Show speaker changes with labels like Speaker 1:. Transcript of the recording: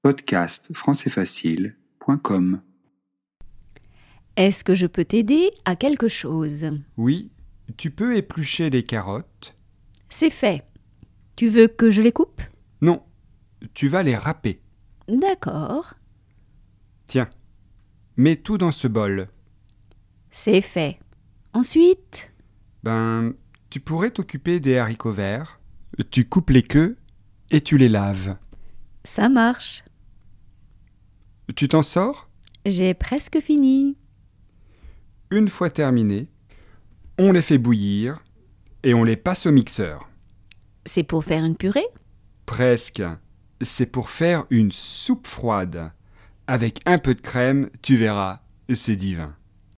Speaker 1: podcastfrancaisfacile.com.
Speaker 2: Est-ce que je peux t'aider à quelque chose?
Speaker 3: Oui, tu peux éplucher les carottes.
Speaker 2: C'est fait. Tu veux que je les coupe?
Speaker 3: Non, tu vas les râper.
Speaker 2: D'accord.
Speaker 3: Tiens, mets tout dans ce bol.
Speaker 2: C'est fait. Ensuite,
Speaker 3: Tu pourrais t'occuper des haricots verts. Tu coupes les queues et tu les laves.
Speaker 2: ça marche.
Speaker 3: Tu t'en sors?
Speaker 2: J'ai presque fini.
Speaker 3: Une fois terminé, on les fait bouillir et on les passe au mixeur.
Speaker 2: C'est pour faire une purée?
Speaker 3: Presque. C'est pour faire une soupe froide. Avec un peu de crème, tu verras, c'est divin.